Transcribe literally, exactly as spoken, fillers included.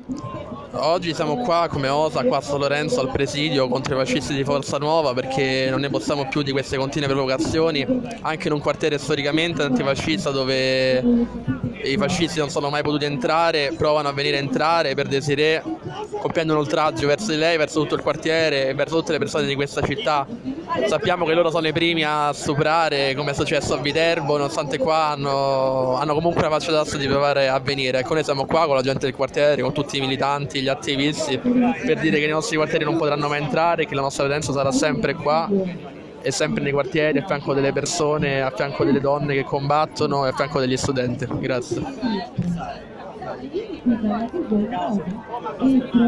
Oggi siamo qua come O S A, qua a San Lorenzo al presidio contro i fascisti di Forza Nuova, perché non ne possiamo più di queste continue provocazioni, anche in un quartiere storicamente antifascista dove i fascisti non sono mai potuti entrare, provano a venire a entrare per Desirée, compiendo un oltraggio verso di lei, verso tutto il quartiere e verso tutte le persone di questa città. Sappiamo che loro sono i primi a stuprare, come è successo a Viterbo, nonostante qua hanno, hanno comunque una faccia d'asta di provare a venire. Ecco, noi siamo qua con la gente del quartiere, con tutti i militanti, gli attivisti, per dire che i nostri quartieri non potranno mai entrare, che la nostra presenza sarà sempre qua e sempre nei quartieri, a fianco delle persone, a fianco delle donne che combattono e a fianco degli studenti. Grazie.